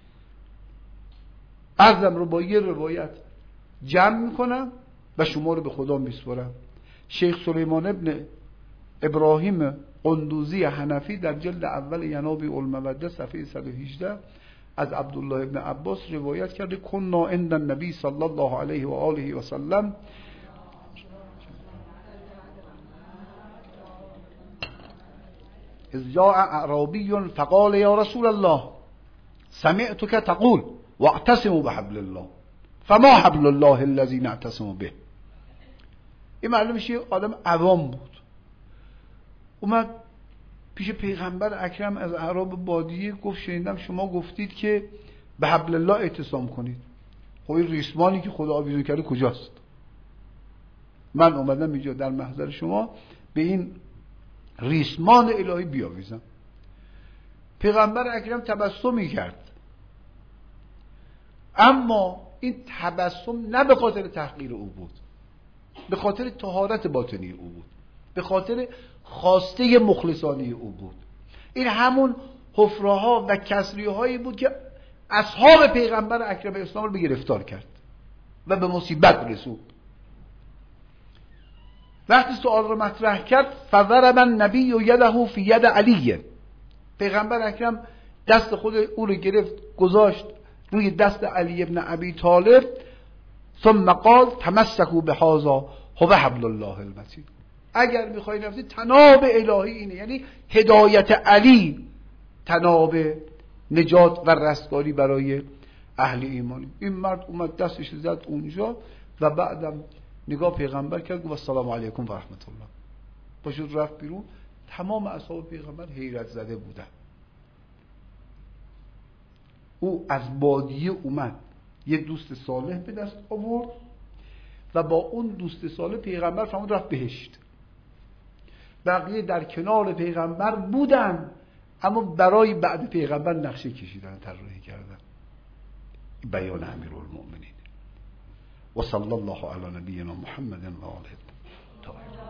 عرضم رو با یه روایت جمع میکنم و شما رو به خدا میسپارم. شیخ سلیمان ابن ابراهیم قندوزی حنفی در جلد اول ینابی الموده صفحه 118 از عبدالله ابن عباس روایت کرده کنا عند النبی صلی الله علیه و آله و سلم اذ جاء اعرابی فقال یا رسول الله سمعتك تقول واعتصموا بحبل الله فما حبل الله الذي نعتصم به. این معلوم میشه آدم عوام بود، اومد پیش پیغمبر اکرم از اعراب بادیه گفت شنیدم شما گفتید که به حبل الله اعتصام کنید. خب این ریسمانی که خدا آویزون کرده کجاست؟ من اومدم اینجا در محضر شما به این ریسمان الهی بیاویزم. پیغمبر اکرم تبسمی کرد، اما این تبسم نه به خاطر تحقیر او بود، به خاطر طهارت باطنی او بود، به خاطر خواسته مخلصانه او بود. این همون حفره‌ها و کسری‌هایی بود که اصحاب پیغمبر اکرم اسلام رو به گرفتار کرد و به مصیبت رسوند. وقتی سوال رو مطرح کرد فضرب النبی یده فی ید علی، پیغمبر اکرم دست خود او رو گرفت گذاشت روی دست علی ابن ابی طالب، ثم قال تمسکوا بهذا هو حبل الله المتین. اگر میخواید نفسید تناب الهی اینه، یعنی هدایت علی تناب نجات و رستگاری برای اهل ایمانی. این مرد اومد دستش زد اونجا و بعدم نگاه پیغمبر کرد و السلام علیکم و رحمت الله، پاشد رفت بیرون. تمام اصحاب پیغمبر حیرت زده بودن. او از بادیه اومد یه دوست صالح به دست آورد و با اون دوست صالح پیغمبر فرمود رفت بهشت. بقیه در کنار پیغمبر بودن اما برای بعد پیغمبر نقشه کشیدن، طراحی کردن. بیان امیرالمؤمنین و صلی الله علی نبینا محمد و آله الطاهرین.